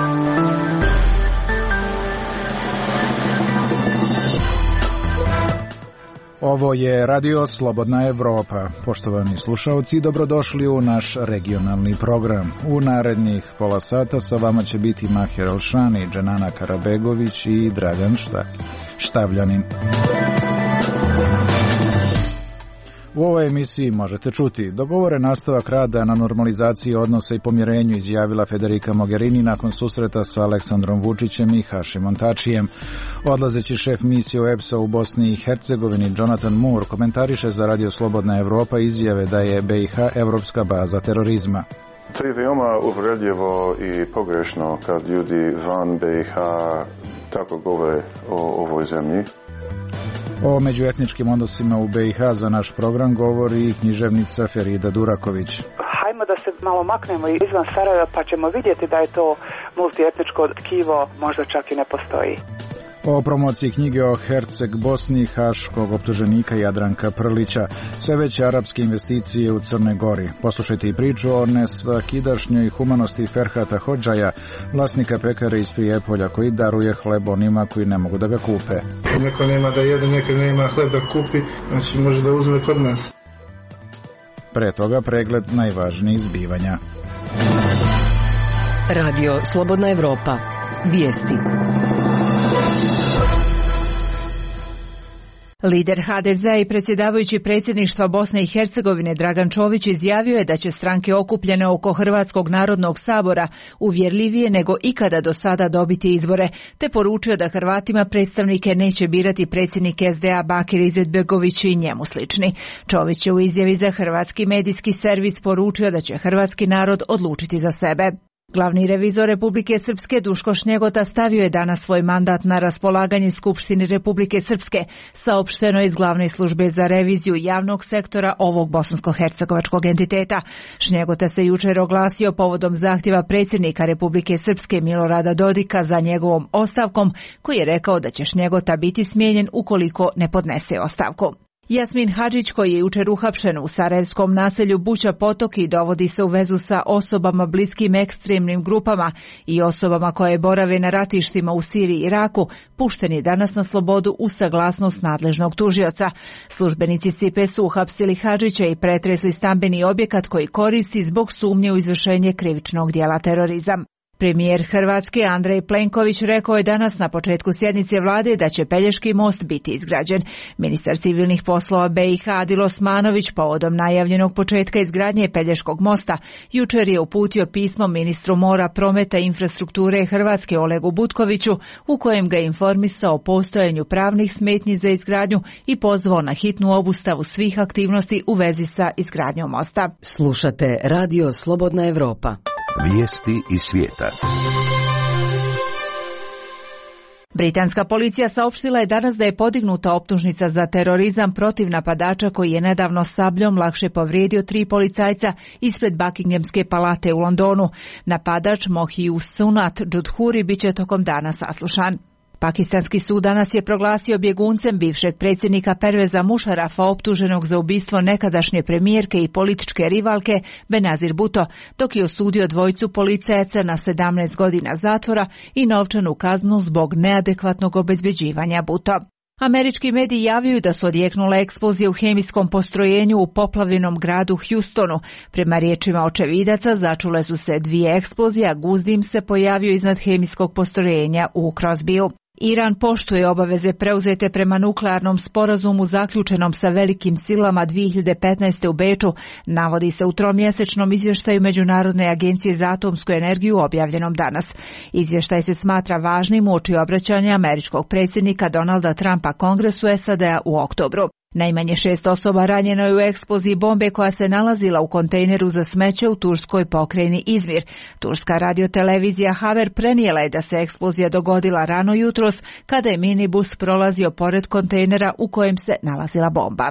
Ovo je Radio Slobodna Evropa. Poštovani slušalci, dobrodošli u naš regionalni program. U narednih pola sata sa vama će biti Mahir Elšani, Dženana Karabegović i Dragan Štavljanin. U ovoj emisiji možete čuti: dogovoren nastavak rada na normalizaciji odnosa i pomirenju, izjavila Federica Mogherini nakon susreta sa Aleksandrom Vučićem i Hašimom Tačijem. Odlazeći šef misije OEBS-a u Bosni i Hercegovini Jonathan Moore komentariše za Radio Slobodna Evropa izjave da je BiH evropska baza terorizma. To je veoma uvredljivo i pogrešno kad ljudi van BiH tako govore o ovoj zemlji. O međuetničkim odnosima u BiH za naš program govori i književnica Ferida Duraković. Hajmo da se malo maknemo izvan Sarajeva pa ćemo vidjeti da je to multietničko tkivo možda čak i ne postoji. O promociji knjige o Herceg Bosni haškog optuženika Jadranka Prlića. Sve veće arapske investicije u Crnoj Gori. Poslušajte i priču o nesvakidašnjoj humanosti Ferhata Hodžaja, vlasnika pekare iz Prijepolja, koji daruje hleb onima koji ne mogu da ga kupe. Neko nema da jede, neko nema hleb da kupi, znači može da uzme kod nas. Pre toga pregled najvažnijih zbivanja. Radio Slobodna Evropa. Vijesti. Lider HDZ-a i predsjedavajući predsjedništva Bosne i Hercegovine Dragan Čović izjavio je da će stranke okupljene oko Hrvatskog narodnog sabora uvjerljivije nego ikada do sada dobiti izbore, te poručio da Hrvatima predstavnike neće birati predsjednik SDA Bakir Izetbegović i njemu slični. Čović je u izjavi za hrvatski medijski servis poručio da će hrvatski narod odlučiti za sebe. Glavni revizor Republike Srpske Duško Šnjegota stavio je danas svoj mandat na raspolaganje Skupštini Republike Srpske, saopšteno iz Glavne službe za reviziju javnog sektora ovog bosansko-hercegovačkog entiteta. Šnjegota se jučer oglasio povodom zahtjeva predsjednika Republike Srpske Milorada Dodika za njegovom ostavkom, koji je rekao da će Šnjegota biti smijenjen ukoliko ne podnese ostavku. Jasmin Hadžić, koji je jučer uhapšen u sarajevskom naselju Buća Potoki, dovodi se u vezu sa osobama bliskim ekstremnim grupama i osobama koje borave na ratištima u Siriji i Iraku, pušten je danas na slobodu uz saglasnost nadležnog tužioca. Službenici SIPE su uhapsili Hadžića i pretresli stambeni objekat koji koristi zbog sumnje u izvršenje krivičnog djela terorizam. Premijer Hrvatske Andrej Plenković rekao je danas na početku sjednice vlade da će Pelješki most biti izgrađen. Ministar civilnih poslova BiH Adil Osmanović povodom najavljenog početka izgradnje Pelješkog mosta jučer je uputio pismo ministru mora, prometa i infrastrukture Hrvatske Olegu Butkoviću, u kojem ga informisao o postojanju pravnih smetnji za izgradnju i pozvao na hitnu obustavu svih aktivnosti u vezi sa izgradnjom mosta. Slušate Radio Slobodna Evropa. Vijesti iz svijeta. Britanska policija saopštila je danas da je podignuta optužnica za terorizam protiv napadača koji je nedavno sabljom lakše povrijedio 3 policajca ispred Buckinghamske palate u Londonu. Napadač Mohius Sunat Džudhuri biće tokom dana saslušan. Pakistanski sud danas je proglasio bjeguncem bivšeg predsjednika Perveza Mušarafa optuženog za ubistvo nekadašnje premijerke i političke rivalke Benazir Bhutto, dok je osudio dvojicu policajaca na 17 godina zatvora i novčanu kaznu zbog neadekvatnog obezbeđivanja Bhutto. Američki mediji javljaju da su odjeknule eksplozije u hemijskom postrojenju u poplavljenom gradu Houstonu. Prema riječima očevidaca začule su se 2 eksplozije, a guzdim se pojavio iznad hemijskog postrojenja u Crosbyu. Iran poštuje obaveze preuzete prema nuklearnom sporazumu zaključenom sa velikim silama 2015. u Beču, navodi se u tromjesečnom izvještaju Međunarodne agencije za atomsku energiju objavljenom danas. Izvještaj se smatra važnim uoči obraćanja američkog predsjednika Donalda Trumpa Kongresu SAD-a u oktobru. Najmanje 6 osoba ranjeno je u eksploziji bombe koja se nalazila u kontejneru za smeće u turskoj pokrajini Izmir. Turska radiotelevizija Haber prenijela je da se eksplozija dogodila rano jutros kada je minibus prolazio pored kontejnera u kojem se nalazila bomba.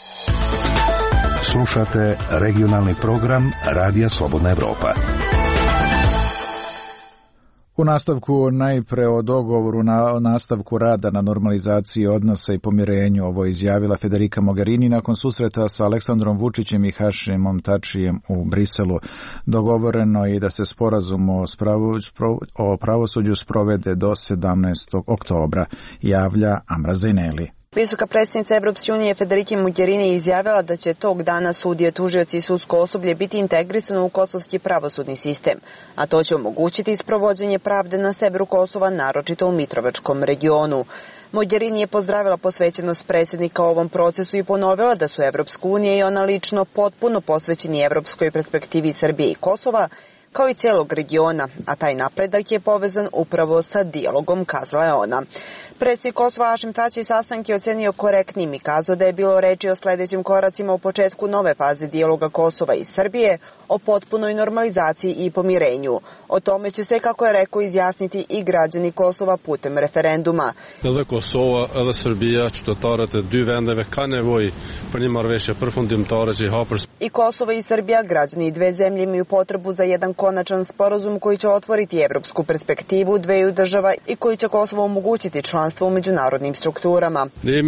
Slušate regionalni program Radija Slobodna Evropa. U nastavku najpre o dogovoru na nastavku rada na normalizaciji odnosa i pomirenju, ovo je izjavila Federica Mogherini nakon susreta sa Aleksandrom Vučićem i Hašimom Tačijem u Briselu. Dogovoreno je da se sporazum o pravosuđu sprovede do 17. oktobra, javlja Amra Zineli. Visoka predsjednica Evropske unije Federica Mogherini izjavila da će tog dana sudije, tužioci i sudsko osoblje biti integrisano u kosovski pravosudni sistem, a to će omogućiti sprovođenje pravde na severu Kosova, naročito u Mitrovačkom regionu. Mogherini je pozdravila posvećenost predsjednika ovom procesu i ponovila da su Evropska unija i ona lično potpuno posvećeni evropskoj perspektivi Srbije i Kosova, kao i celog regiona, a taj napredak je povezan upravo sa dijalogom, kazala je ona. Predsjednik Kosova Hašim Tači sastanak je ocenio korektnim i kazao da je bilo reči o sledećim koracima u početku nove faze dijaloga Kosova i Srbije, o potpunoj normalizaciji i pomirenju. O tome će se, kako je rekao, izjasniti i građani Kosova putem referenduma. Edhe Kosova edhe Serbia qytetarët e dy vendeve ka nevojë për një marrëveshje përfundimtare që i hapur. I Kosovo i Srbija, građani dve zemlje, imaju potrebu za jedan konačan sporazum koji će otvoriti evropsku perspektivu dveju država i koji će Kosovo omogućiti članstvo u međunarodnim strukturama.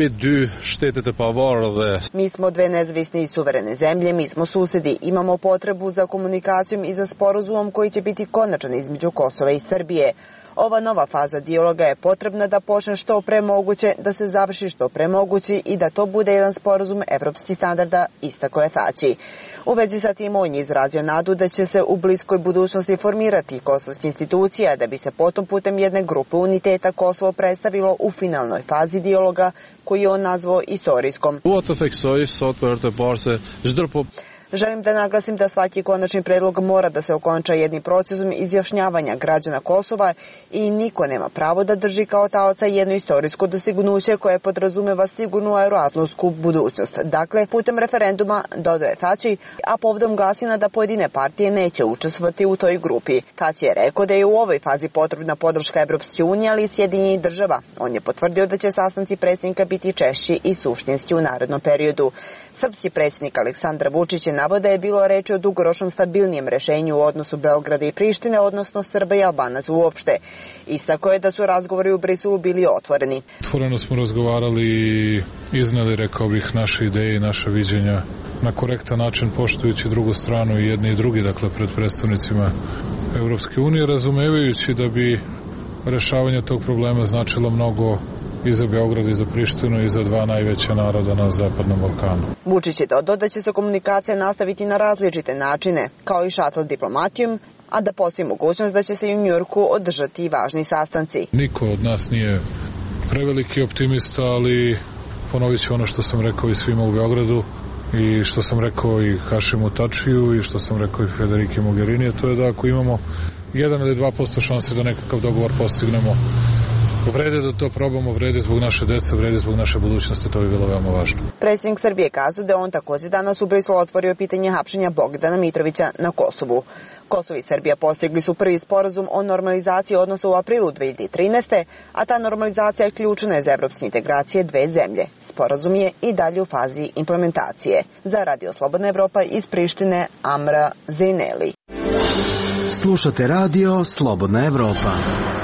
Mi smo dve nezavisne i suverene zemlje, mi smo susedi, imamo potrebu za komunikacijom i za sporazumom koji će biti konačan između Kosova i Srbije. Ova nova faza dijaloga je potrebna da počne što pre moguće, da se završi što pre moguće i da to bude jedan sporazum evropskih standarda, istakao je Tači. U vezi sa tim on je izrazio nadu da će se u bliskoj budućnosti formirati kosovske institucije, da bi se potom putem jedne grupe uniteta Kosovo predstavilo u finalnoj fazi dijaloga, koji je on nazvao istorijskom. Želim da naglasim da svaki konačni predlog mora da se okonča jednim procesom izjašnjavanja građana Kosova i niko nema pravo da drži kao taoca jedno istorijsko dostignuće koje podrazumeva sigurnu euroatlantsku budućnost. Dakle, putem referenduma, dodaje Tači, a povodom glasina da pojedine partije neće učestvovati u toj grupi. Tači je rekao da je u ovoj fazi potrebna podrška Evropske unije, ali i Sjedinjenih država. On je potvrdio da će sastanci predsjednika biti češći i suštinski u narednom periodu. Srpski predsjednik Aleksandar Vučić je naveo da je bilo reči o dugoročnom stabilnijem rešenju u odnosu Beograda i Prištine, odnosno Srba i Albanaca uopšte. Istakao je da su razgovori u Briselu bili otvoreni. Otvoreno smo razgovarali i izneli, rekao bih, naše ideje i naše viđenja na korektan način, poštujući drugu stranu i jedni i drugi, dakle pred predstavnicima Evropske unije, razumevajući da bi rešavanje tog problema značilo mnogo i za Beograd i za Prištinu i za dva najveća naroda na Zapadnom Balkanu. Vučić je dodao da će se komunikacija nastaviti na različite načine, kao i šatl diplomatijom, a da postoji mogućnost da će se i u Njujorku održati važni sastanci. Niko od nas nije preveliki optimista, ali ponovit ću ono što sam rekao i svima u Beogradu i što sam rekao i Hašimu Tačiju i što sam rekao i Federici Mogherini, to je da ako imamo 1 ili 2% šanse da nekakav dogovor postignemo, vrede da to probamo, vrede zbog naše dece, vrede zbog naše budućnosti, to bi bilo veoma važno. Predsjednik Srbije kazao da on također danas u Briselu otvorio pitanje hapšenja Bogdana Mitrovića na Kosovu. Kosovo i Srbija postigli su prvi sporazum o normalizaciji odnosa u aprilu 2013. a ta normalizacija je ključna za evropske integracije dve zemlje. Sporazum je i dalje u fazi implementacije. Za Radio Slobodna Evropa iz Prištine, Amra Zineli. Slušate Radio Slobodna Evropa.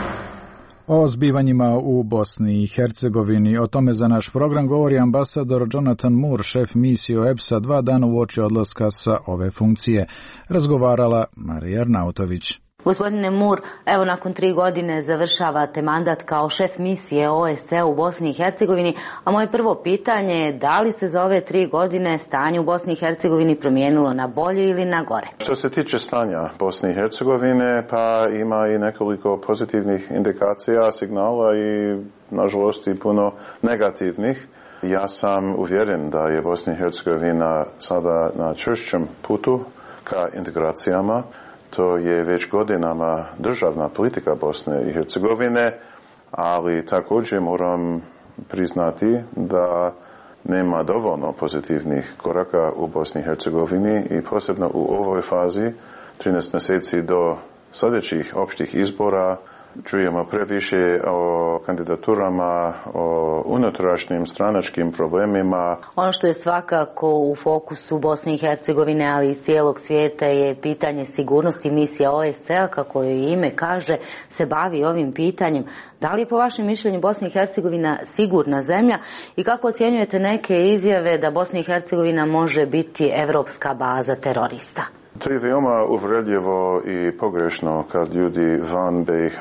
O zbivanjima u Bosni i Hercegovini, o tome za naš program govori ambasador Jonathan Moore, šef misije OEBS-a 2 dana uoči odlaska sa ove funkcije. Razgovarala Marija Arnautović. Gospodine Moore, evo nakon 3 godine završavate mandat kao šef misije OSCE u Bosni i Hercegovini, a moje prvo pitanje je da li se za ove 3 godine stanje u Bosni i Hercegovini promijenilo na bolje ili na gore? Što se tiče stanja Bosne i Hercegovine, pa ima i nekoliko pozitivnih indikacija, signala i nažalost i puno negativnih. Ja sam uvjeren da je Bosna i Hercegovina sada na čvršćem putu ka integracijama. To je već godinama državna politika Bosne i Hercegovine, ali također moram priznati da nema dovoljno pozitivnih koraka u Bosni i Hercegovini i posebno u ovoj fazi 13 mjeseci do sljedećih opštih izbora Čujemo previše o kandidaturama, o unutrašnjim stranačkim problemima. Ono što je svakako u fokusu Bosne i Hercegovine, ali i cijelog svijeta, je pitanje sigurnosti. Misija OSCE-a, kako joj ime kaže, se bavi ovim pitanjem. Da li je po vašem mišljenju Bosna i Hercegovina sigurna zemlja i kako ocjenjujete neke izjave da Bosna i Hercegovina može biti evropska baza terorista? To je veoma uvredljivo i pogrešno kad ljudi van BiH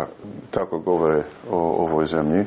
tako govore o ovoj zemlji,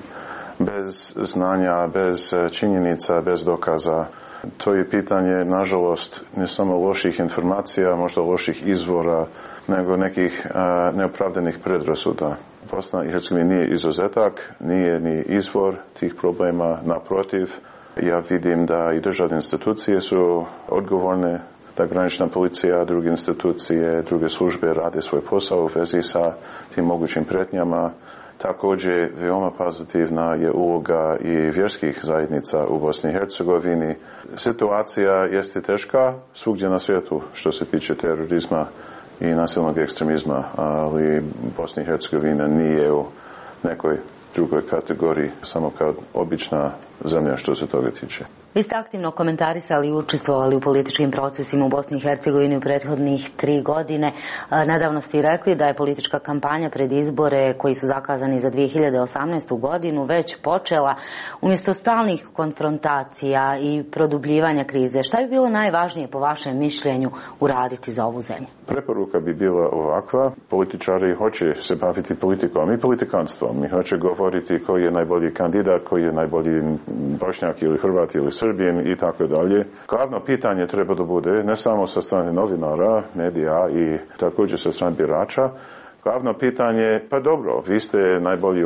bez znanja, bez činjenica, bez dokaza. To je pitanje, nažalost, ne samo loših informacija, možda loših izvora, nego nekih neopravdanih predrasuda. Bosna i Hercegovina nije izuzetak, nije ni izvor tih problema, naprotiv. Ja vidim da i državne institucije su odgovorne, da granična policija, druge institucije, druge službe rade svoj posao u vezi sa tim mogućim prijetnjama. Također, veoma pozitivna je uloga i vjerskih zajednica u Bosni i Hercegovini. Situacija jeste teška svugdje na svijetu što se tiče terorizma i nasilnog ekstremizma, ali Bosna i Hercegovina nije u nekoj drugoj kategoriji, samo kao obična zemlja što se toga tiče. Vi ste aktivno komentarisali i učestvovali u političkim procesima u Bosni i Hercegovini u prethodnih 3 godine. Nedavno ste i rekli da je politička kampanja pred izbore koji su zakazani za 2018. godinu već počela. Umjesto stalnih konfrontacija i produbljivanja krize, šta bi bilo najvažnije po vašem mišljenju uraditi za ovu zemlju? Preporuka bi bila ovakva. Političari hoće se baviti politikom i politikanstvom. Mi hoće govoriti koji je najbolji kandidat, koji je najbolji Bošnjak ili Hrvat ili Srbin i tako dalje. Glavno pitanje treba da bude ne samo sa strane novinara, medija i također sa strane birača. Glavno pitanje, pa dobro, vi ste najbolji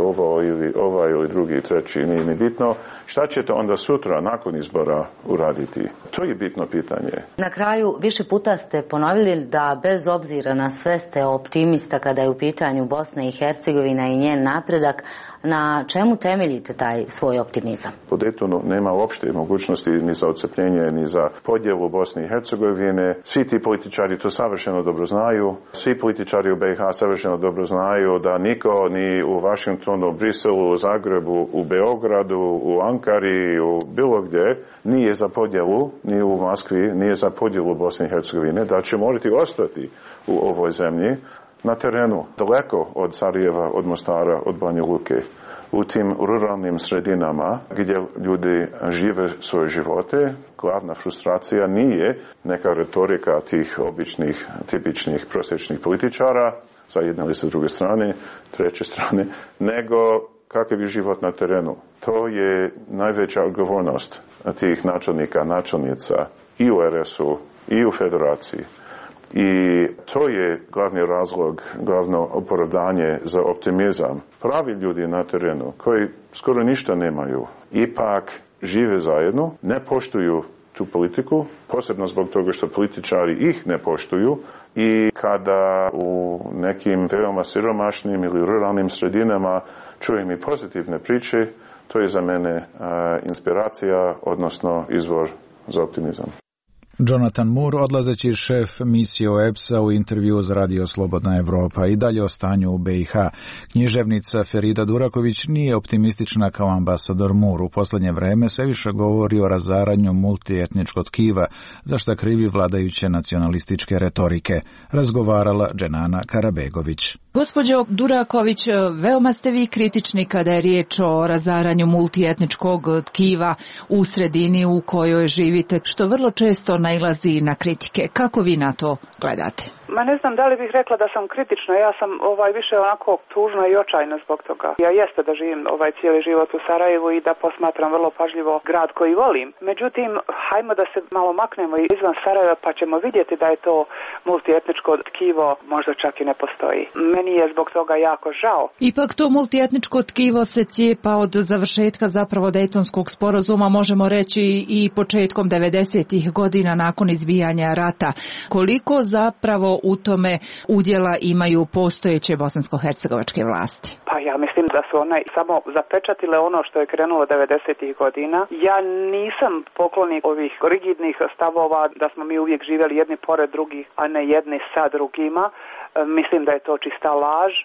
ovaj ili drugi, treći, nije ni bitno. Šta ćete onda sutra nakon izbora uraditi? To je bitno pitanje. Na kraju, više puta ste ponovili da bez obzira na sve ste optimista kada je u pitanju Bosna i Hercegovina i njen napredak. Na čemu temeljite taj svoj optimizam? Po Daytonu nema uopšte mogućnosti ni za odcepljenje, ni za podjelu Bosne i Hercegovine. Svi ti političari to savršeno dobro znaju. Svi političari u BiH savršeno dobro znaju da niko ni u Washingtonu, u Briselu, u Zagrebu, u Beogradu, u Ankari, u bilo gdje nije za podjelu, ni u Moskvi, nije za podjelu Bosne i Hercegovine, da će morati ostati u ovoj zemlji. Na terenu, daleko od Sarajeva, od Mostara, od Banja Luke, u tim ruralnim sredinama gdje ljudi žive svoje živote, glavna frustracija nije neka retorika tih običnih, tipičnih, prosječnih političara, sa jedne ili sa druge strane, treće strane, nego kakav je život na terenu. To je najveća odgovornost tih načelnika, načelnica i u RS-u i u Federaciji. I to je glavni razlog, glavno opravdanje za optimizam. Pravi ljudi na terenu koji skoro ništa nemaju, ipak žive zajedno, ne poštuju tu politiku, posebno zbog toga što političari ih ne poštuju i kada u nekim veoma siromašnim ili ruralnim sredinama čujem i pozitivne priče, to je za mene inspiracija, odnosno izvor za optimizam. Jonathan Moore, odlazeći šef misije OEBS-a u intervju za Radio Slobodna Evropa. I dalje o stanju u BiH. Književnica Ferida Duraković nije optimistična kao ambasador Moore. U posljednje vreme sve više govori o razaranju multietničkog tkiva, za šta krivi vladajuće nacionalističke retorike. Razgovarala Dženana Karabegović. Gospođo Duraković, veoma ste vi kritični kada je riječ o razaranju multietničkog tkiva u sredini u kojoj živite, što vrlo često nailazi na kritike. Kako vi na to gledate? Ma ne znam da li bih rekla da sam kritična, ja sam više onako tužna i očajna zbog toga. Ja jeste da živim cijeli život u Sarajevu i da posmatram vrlo pažljivo grad koji volim. Međutim, hajmo da se malo maknemo izvan Sarajeva pa ćemo vidjeti da je to multietničko tkivo možda čak i ne postoji. Meni je zbog toga jako žao. Ipak to multietničko tkivo se cijepa od završetka zapravo Dejtonskog sporazuma, možemo reći i početkom 90-ih godina nakon izbijanja rata. Koliko zapravo u tome udjela imaju postojeće bosansko-hercegovačke vlasti? Pa ja mislim da su one samo zapečatile ono što je krenulo 90-ih godina. Ja nisam poklonik ovih rigidnih stavova da smo mi uvijek živjeli jedni pored drugih, a ne jedni sa drugima. Mislim da je to čista laž.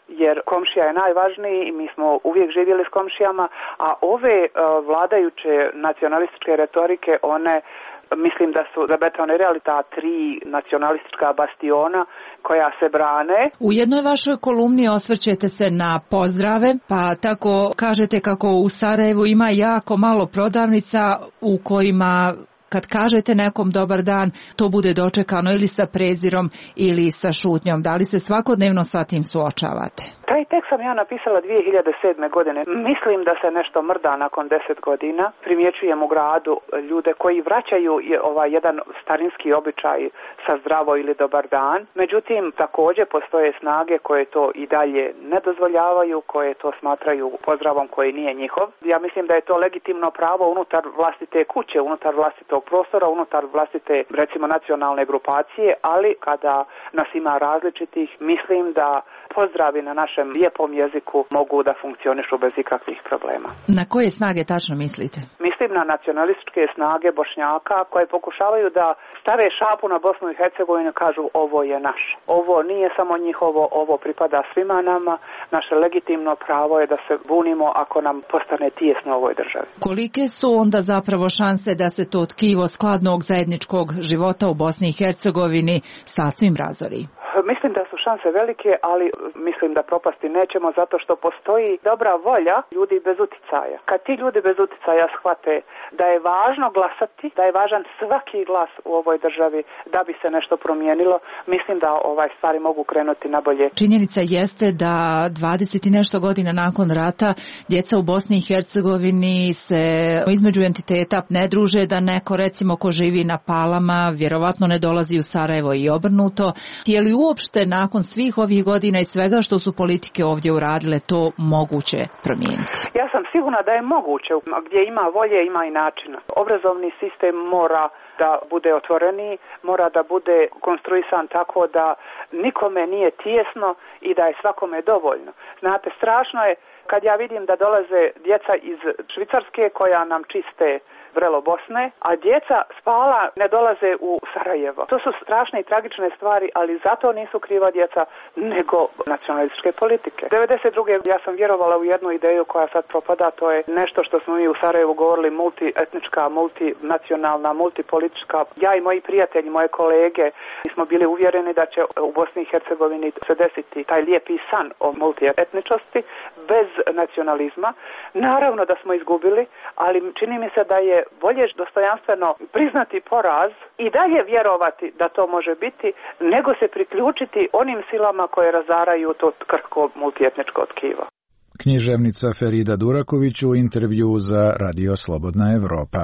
jer komšija je najvažniji i mi smo uvijek živjeli s komšijama, a ove vladajuće nacionalističke retorike, one mislim da su zabetonirali ta 3 nacionalistička bastiona koja se brane. U jednoj vašoj kolumni osvrćete se na pozdrave, pa tako kažete kako u Sarajevu ima jako malo prodavnica u kojima kad kažete nekom dobar dan, to bude dočekano ili sa prezirom ili sa šutnjom. Da li se svakodnevno sa tim suočavate? Taj tekst sam ja napisala 2007. godine. Mislim da se nešto mrda nakon 10 godina. Primjećujem u gradu ljude koji vraćaju jedan starinski običaj sa zdravo ili dobar dan. Međutim, također postoje snage koje to i dalje ne dozvoljavaju, koje to smatraju pozdravom koji nije njihov. Ja mislim da je to legitimno pravo unutar vlastite kuće, unutar vlastitog prostora, unutar vlastite, recimo, nacionalne grupacije, ali kada nas ima različitih, mislim da pozdravi na našem lijepom jeziku mogu da funkcionišu bez ikakvih problema. Na koje snage tačno mislite? Mislim na nacionalističke snage Bošnjaka koje pokušavaju da stave šapu na Bosnu i Hercegovinu i kažu ovo je naš. Ovo nije samo njihovo, ovo pripada svima nama. Naše legitimno pravo je da se bunimo ako nam postane tijesno u ovoj državi. Kolike su onda zapravo šanse da se to tkivo skladnog zajedničkog života u Bosni i Hercegovini sasvim razori? Mislim da su šanse velike, ali mislim da propasti nećemo zato što postoji dobra volja ljudi bez uticaja. Kad ti ljudi bez uticaja shvate da je važno glasati, da je važan svaki glas u ovoj državi da bi se nešto promijenilo, mislim da stvari mogu krenuti na bolje. Činjenica jeste da 20 i nešto godina nakon rata djeca u Bosni i Hercegovini se između entiteta ne druže, da neko recimo ko živi na Palama vjerovatno ne dolazi u Sarajevo i obrnuto. Je li uopšte nakon svih ovih godina i svega što su politike ovdje uradile to moguće promijeniti? Ja sam sigurna da je moguće. Gdje ima volje, ima i načina. Obrazovni sistem mora da bude otvoreniji, mora da bude konstruisan tako da nikome nije tijesno i da je svakome dovoljno. Znate, strašno je kad ja vidim da dolaze djeca iz Švicarske koja nam čiste vrelo Bosne, a djeca spala ne dolaze u Sarajevo. To su strašne i tragične stvari, ali zato nisu kriva djeca, nego nacionalističke politike. 92. ja sam vjerovala u jednu ideju koja sad propada, to je nešto što smo mi u Sarajevu govorili multietnička, multinacionalna, multipolitička. Ja i moji prijatelji, moje kolege, smo bili uvjereni da će u Bosni i Hercegovini se desiti taj lijepi san o multietničnosti bez nacionalizma. Naravno da smo izgubili, ali čini mi se da je bolje dostojanstveno priznati poraz i dalje vjerovati da to može biti, nego se priključiti onim silama koje razaraju to krhko multietničko tkivo. Književnica Ferida Duraković u intervju za Radio Slobodna Evropa.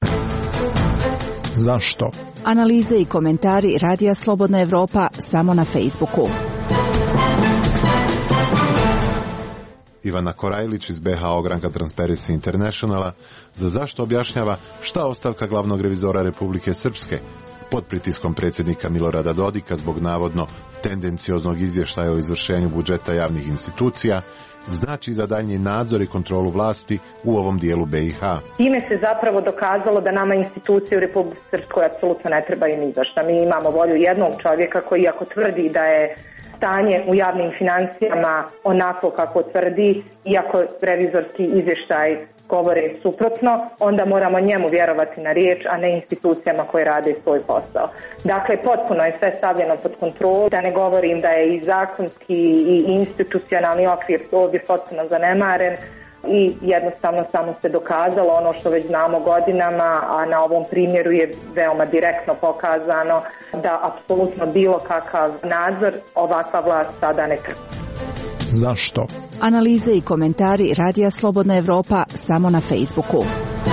Zašto? Analize i komentari Radija Slobodna Evropa samo na Facebooku. Ivana Korajlić iz BH ogranka Transparency Internationala za zašto objašnjava šta ostavka glavnog revizora Republike Srpske pod pritiskom predsjednika Milorada Dodika zbog navodno tendencioznog izvještaja o izvršenju budžeta javnih institucija znači za daljnji nadzor i kontrolu vlasti u ovom dijelu BiH. Time se zapravo dokazalo da nama institucije u Republici Srpskoj apsolutno ne trebaju ni za šta. Mi imamo volju jednog čovjeka koji ako tvrdi da je stanje u javnim financijama onako kako tvrdi, iako revizorski izvještaj govore suprotno, onda moramo njemu vjerovati na riječ, a ne institucijama koje rade svoj posao. Dakle, potpuno je sve stavljeno pod kontrolu, da ne govorim da je i zakonski i institucionalni okvir ovdje potpuno zanemaren i jednostavno samo se dokazalo ono što već znamo godinama, a na ovom primjeru je veoma direktno pokazano da apsolutno bilo kakav nadzor ovakva vlast sada ne trpi. Zašto? Analize i komentari Radija Slobodna Evropa samo na Facebooku.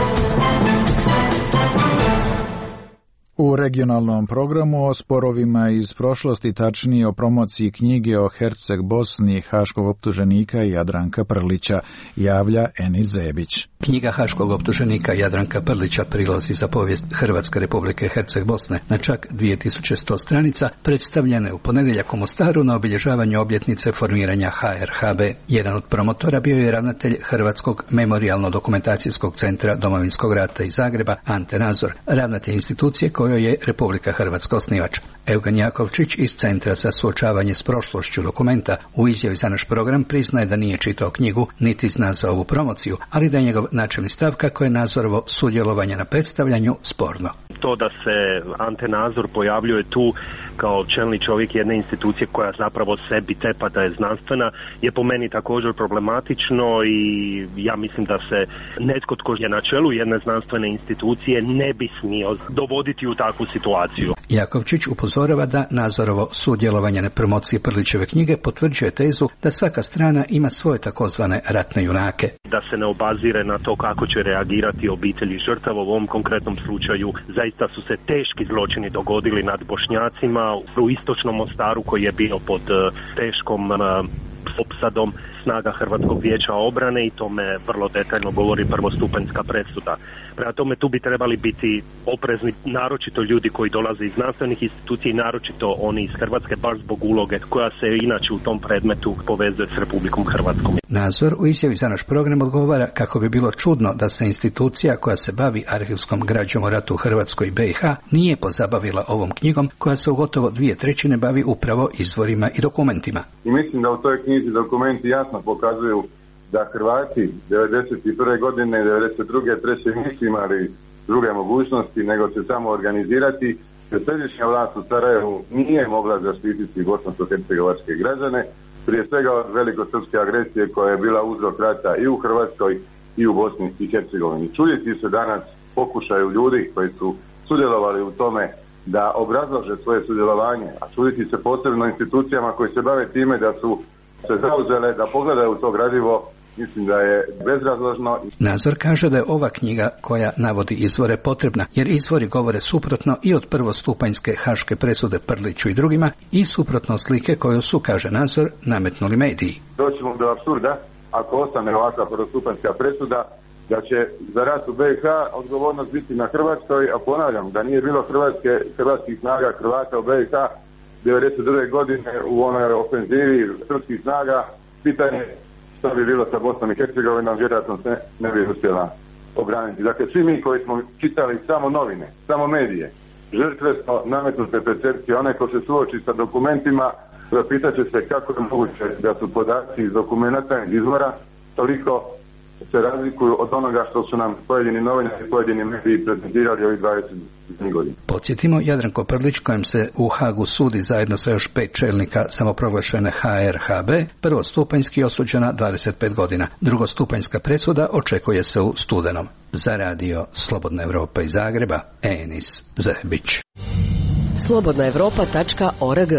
U regionalnom programu o sporovima iz prošlosti, tačnije o promociji knjige o Herceg Bosni haškog optuženika Jadranka Prlića, javlja Enis Zebić. Knjiga haškog optuženika Jadranka Prlića Prilozi za povijest Hrvatske Republike Herceg Bosne na čak 2100 stranica predstavljene u ponedjeljak u Mostaru na obilježavanju obljetnice formiranja HRHB. Jedan od promotora bio je ravnatelj Hrvatskog memorijalno-dokumentacijskog centra Domovinskog rata iz Zagreba, Ante Nazor, ravnatelj institucije koji kojoj je Republika Hrvatska osnivač. Eugen Jakovčić iz Centra za suočavanje s prošlošću Dokumenta u izjavi za naš program priznaje da nije čitao knjigu niti zna za ovu promociju, ali da je njegov načelni stav kako je Nazorovo sudjelovanje na predstavljanju sporno. To da se Ante Nazor pojavljuje tu kao čelni čovjek jedne institucije koja zapravo sebi tepa da je znanstvena je po meni također problematično i ja mislim da se netko tko je na čelu jedne znanstvene institucije ne bi smio dovoditi u takvu situaciju. Jakovčić upozorava da Nazorovo sudjelovanje na promociji Prlićeve knjige potvrđuje tezu da svaka strana ima svoje takozvane ratne junake. Da se ne obazire na to kako će reagirati obitelji žrtava. U ovom konkretnom slučaju zaista su se teški zločini dogodili nad Bošnjacima u istočnom Mostaru koji je bio pod teškom opsadom snaga Hrvatskog vijeća obrane i tome vrlo detaljno govori prvostupanjska presuda. Prema tome tu bi trebali biti oprezni naročito ljudi koji dolaze iz znanstvenih institucija i naročito oni iz Hrvatske baš zbog uloge koja se inače u tom predmetu povezuje s Republikom Hrvatskom. Nazor u izjavi za naš program odgovara kako bi bilo čudno da se institucija koja se bavi arhivskom građom o ratu u Hrvatskoj i BiH nije pozabavila ovom knjigom koja se u gotovo 2/3 bavi upravo izvorima i dokumentima. I mislim da u toj knjizi dokumenti jasno pokazuju da Hrvati 1991. godine i 1992. treće nisu imali druge mogućnosti nego se samo organizirati, jer središnja vlast u Sarajevu nije mogla zaštititi bosansko-hercegovačke građane, prije svega od velikosrpske agresije koja je bila uzrok rata i u Hrvatskoj i u Bosni i Hercegovini. Čuditi se danas pokušaju ljudi koji su sudjelovali u tome da obrazlože svoje sudjelovanje, a čuditi se posebno institucijama koji se bave time da su se zauzele da pogledaju to gradivo, mislim da je bezrazložno. Nazor kaže da je ova knjiga koja navodi izvore potrebna, jer izvori govore suprotno i od prvostupanjske haške presude Prliću i drugima i suprotno slike koju su, kaže Nazor, nametnuli mediji. Doćemo do apsurda, ako ostane ovakva prvostupanjska presuda, da će za rat u BiH odgovornost biti na Hrvatskoj, a ponavljam da nije bilo hrvatskih snaga Hrvata u BiH 1992. godine u onoj ofenzivi srpskih snaga, pitanje što bi bilo sa Bosnom i Hercegovinom, vjerojatno se ne bi uspjela obraniti. Dakle, svi mi koji smo čitali samo novine, samo medije, žrtve smo nametnute percepcije. Onaj ko se suoči sa dokumentima, zapitat će se kako je moguće da su podaci iz dokumenta iz izvora toliko se razlikuju od onoga što su nam pojedini novinari i pojedini mediji prezentirali ovih 20 godina. Podsjetimo, Jadranko Prlić, kojem se u Hagu sudi zajedno sa još 5 čelnika samoproglašene HRHB, prvostupanjski osuđena 25 godina. Drugostupanjska presuda očekuje se u studenom. Za radio Slobodna Evropa iz Zagreba, Enis Zehbić. slobodnaevropa.org.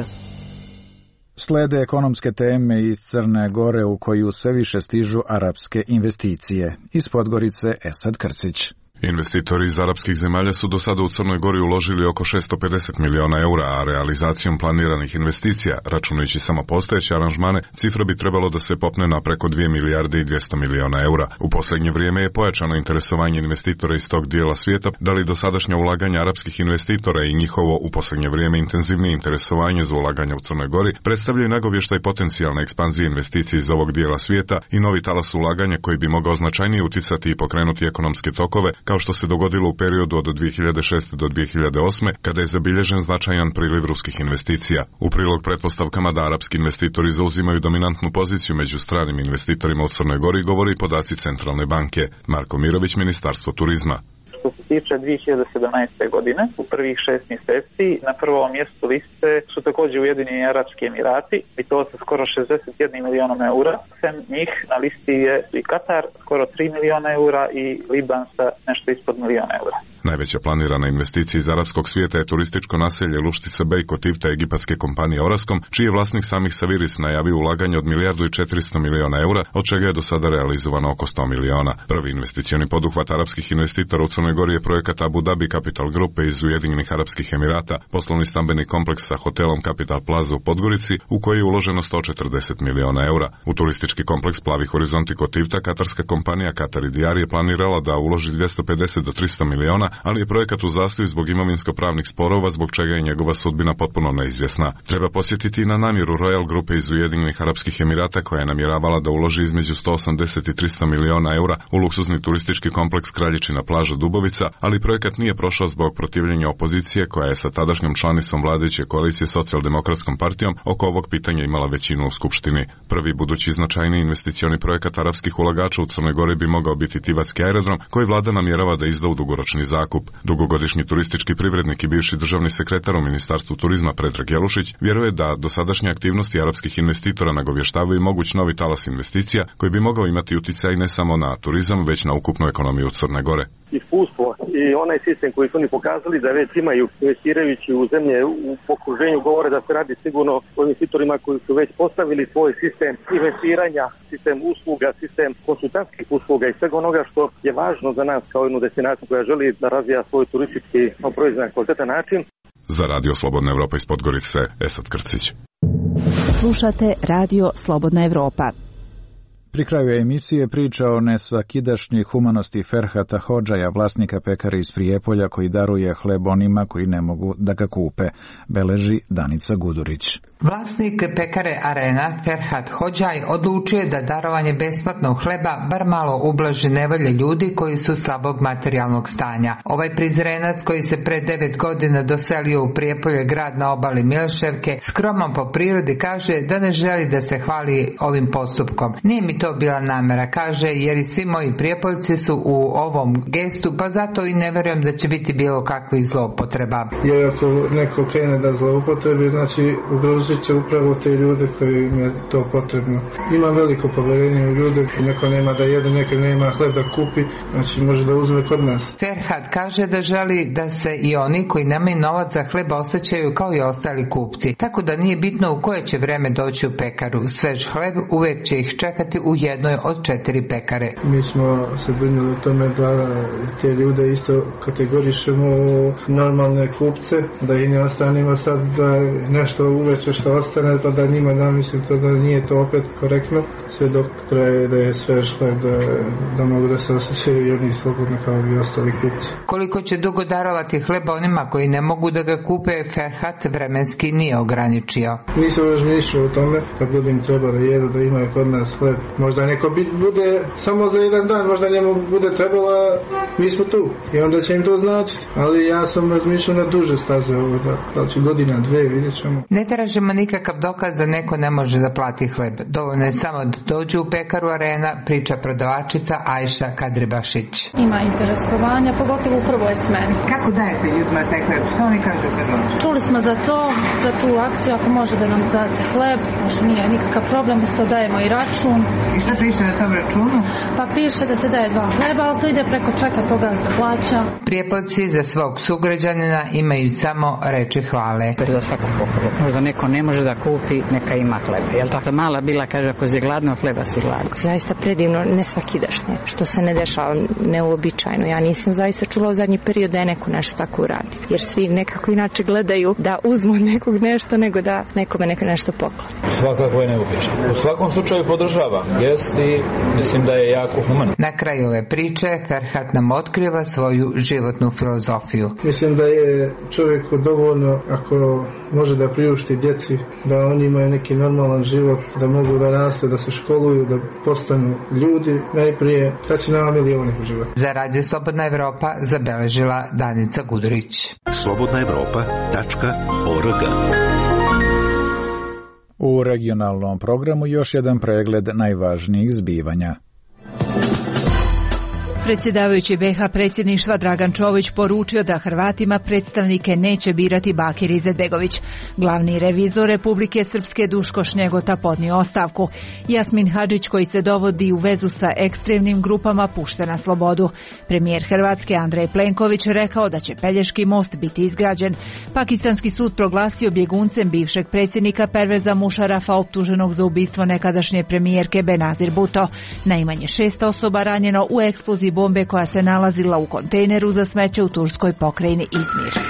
Slede ekonomske teme iz Crne Gore u koju sve više stižu arapske investicije. Iz Podgorice Esad Krcić. Investitori iz arapskih zemalja su do sada u Crnoj Gori uložili oko 650 miliona eura, a realizacijom planiranih investicija, računajući samo postojeće aranžmane, cifra bi trebalo da se popne na preko 2 milijarde i 200 miliona eura. U posljednje vrijeme je pojačano interesovanje investitora iz tog dijela svijeta, da li dosadašnja ulaganja arapskih investitora i njihovo u posljednje vrijeme intenzivnije interesovanje za ulaganja u Crnoj Gori predstavljaju nagovještaj potencijalne ekspanzije investicije iz ovog dijela svijeta i novi talas ulaganja koji bi mogao značajnije uticati i pokrenuti ekonomske tokove, kao što se dogodilo u periodu od 2006. do 2008. kada je zabilježen značajan priliv ruskih investicija. U prilog pretpostavkama da arapski investitori zauzimaju dominantnu poziciju među stranim investitorima u Crnoj Gori govori podaci Centralne banke. Marko Mirović, Ministarstvo turizma. Što se tiče 2017. godine, u prvih 6 mjeseci na prvom mjestu liste su također Ujedinjeni Arapski Emirati i to sa skoro 61 milionom eura. Sem njih na listi je i Katar, skoro 3 miliona eura i Liban sa nešto ispod miliona eura. Najveća planirana investicija iz arapskog svijeta je turističko naselje Luštica Bej kod Tifta egipatske kompanije Orascom, čiji je vlasnik Samih Saviris najavio ulaganje od 1.400 miliona eura, od čega je do sada realizovano oko 100 miliona. Prvi investicioni poduhvat arapskih investitora u Crnoj Gori je projekat Abu Dhabi Capital Grupe iz Ujedinjenih Arapskih Emirata, poslovni stambeni kompleks sa hotelom Capital Plaza u Podgorici, u koji je uloženo 140 miliona eura. U turistički kompleks Plavi horizonti kod Tifta katarska kompanija Katar i Dijar je planirala da uloži 250 do 300 miliona, ali je projekat u zastoju zbog imovinsko-pravnih sporova, zbog čega je njegova sudbina potpuno neizvjesna. Treba posjetiti i na namjeru Royal Grupe iz Ujedinjenih Arapskih Emirata, koja je namjeravala da uloži između 180 i 300 miliona eura u luksuzni turistički kompleks Kraljičina plaža Dubovi, Slobovica, ali projekat nije prošao zbog protivljenja opozicije koja je sa tadašnjom članicom vladajuće koalicije Socijaldemokratskom partijom oko ovog pitanja imala većinu u Skupštini. Prvi budući značajni investicioni projekat arapskih ulagača u Crnoj Gori bi mogao biti Tivatski aerodrom, koji vlada namjerava da izda u dugoročni zakup. Dugogodišnji turistički privrednik i bivši državni sekretar u Ministarstvu turizma Predrag Jelušić vjeruje da dosadašnje aktivnosti arapskih investitora nagovještavaju moguć novi talas investicija koji bi mogao imati utjecaj ne samo na turizam, već na ukupnu ekonomiju Crne Gore. Iskustvo i onaj sistem koji su oni pokazali da već imaju investirajući u zemlje u okruženju govore da se radi sigurno o investitorima koji su već postavili svoj sistem investiranja, sistem usluga, sistem konsultantskih usluga i svega onoga što je važno za nas kao jednu destinaciju koja želi da razvija svoj turistički proizvod na kvalitetan način. Za Radio Slobodna Evropa iz Podgorice, Esad Krcić. Slušate Radio Slobodna Evropa. Pri kraju emisije priča o nesvakidašnjoj humanosti Ferhata Hodžaja, vlasnika pekare iz Prijepolja koji daruje hleb onima koji ne mogu da ga kupe, beleži Danica Gudurić. Vlasnik pekare Arena, Ferhat Hodžaj, odlučio je da darovanje besplatnog hleba bar malo ublaži nevolje ljudi koji su slabog materijalnog stanja. Ovaj Prizrenac koji se pre 9 godina doselio u Prijepolje, grad na obali Milševke, skroman po prirodi, kaže da ne želi da se hvali ovim postupkom. Nije mi to bila namera, kaže, jer i svi moji Prijepoljci su u ovom gestu, pa zato i ne verujem da će biti bilo kakvih zloupotreba. Jer ako neko krene da zloupotrebi, znači ugrozit će upravo te ljude koji im je to potrebno. Imam veliko povjerenje u ljude, neko nema da jede, neko nema hleb da kupi, znači može da uzme kod nas. Ferhat kaže da želi da se i oni koji nemaju novac za hleb osjećaju kao i ostali kupci, tako da nije bitno u koje će vreme doći u pekaru. Svež hleb uvijek će ih čekati u jednoj od 4 pekare. Mi smo se brinuli o tome da te ljude isto kategorišemo u normalne kupce, da i ne ostanimo sad da nešto uveće što ostane, pa da njima namislim to da nije to opet korektno. Sve dok traje da je svež hleb, da mogu da se osjećaju i oni slobodno kao i ostali kupci. Koliko će dugo darovati hleba onima koji ne mogu da ga kupe, Ferhat vremenski nije ograničio. Nisam razmišljao o tome, kad ljudima treba da jedu, da imaju kod nas hleb. Možda neko bude samo za jedan dan, možda njemu bude trebalo, mi smo tu. I onda će im to značiti. Ali ja sam razmišljao na duže staze ovo, da će godina, 2, vidjet ćemo. Ne tražimo nikakav dokaz da neko ne može da plati hleb. Dovoljno je samo da dođu u pekaru Arena, priča prodavačica Ajša Kadribašić. Ima interesovanja, pogotovo u prvoj smeni. Kako dajete ljudima taj hleb? Što oni kažu kad dođu? Čuli smo za tu akciju, ako može da nam date hleb, možda nije nikakav problem, to dajemo i račun. I šta piše na tom računu? Pa piše da se daje 2 hleba, ali to ide preko čeka toga da plaća. Prijepoljci za svog sugrađanina imaju samo reči hvale. Za svaku pohvalu. Možda neko ne može da kupi, neka ima hleba. Jel tako? Mala bila kaže ako si gladno, hleba si gladno. Zaista predivno, nesvakidašnje, što se ne dešava neuobičajno. Ja nisam zaista čula u zadnji period da je neko nešto tako uradi. Jer svi nekako inače gledaju da uzmu od nekog nešto nego da nekome nešto pokloni. Svakako je neuobičajno. U svakom slučaju podržava. Jest i mislim da je jako humano. Na kraju ove priče Ferhat nam otkriva svoju životnu filozofiju. Mislim da je čovjeku dovoljno ako može da priušti djeci, da oni imaju neki normalan život, da mogu da raste, da se školuju, da postanu ljudi, najprije sad će nama milioni u život. Za Radio Slobodna Evropa zabeležila Danica Gudurić. slobodnaevropa.org. U regionalnom programu još jedan pregled najvažnijih zbivanja. Predsjedavajući BiH predsjedništva Dragan Čović poručio da Hrvatima predstavnike neće birati Bakir Izetbegović. Glavni revizor Republike Srpske Duško Šnjegota podnio ostavku. Jasmin Hadžić, koji se dovodi u vezu sa ekstremnim grupama, pušten na slobodu. Premijer Hrvatske Andrej Plenković rekao da će Pelješki most biti izgrađen. Pakistanski sud proglasio bjeguncem bivšeg predsjednika Perveza Mušarafa optuženog za ubistvo nekadašnje premijerke Benazir Bhutto. Najmanje 6 osoba ranjeno u eksploziji bombe koja se nalazila u kontejneru za smeće u turskoj pokrajini Izmir.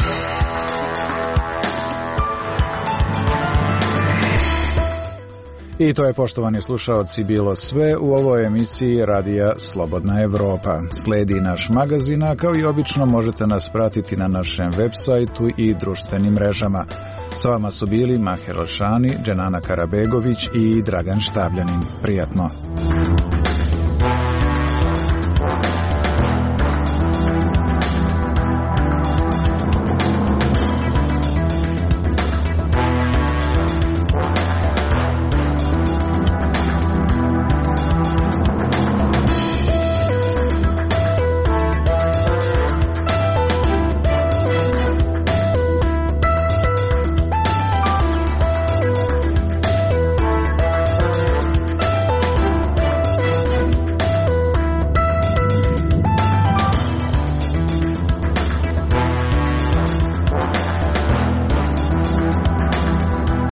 I to je, poštovani slušaoci, bilo sve u ovoj emisiji Radija Slobodna Evropa. Sledi naš magazin, a kao i obično možete nas pratiti na našem web sajtu i društvenim mrežama. S vama su bili Maher Alšani, Dženana Karabegović i Dragan Štabljanin. Prijatno.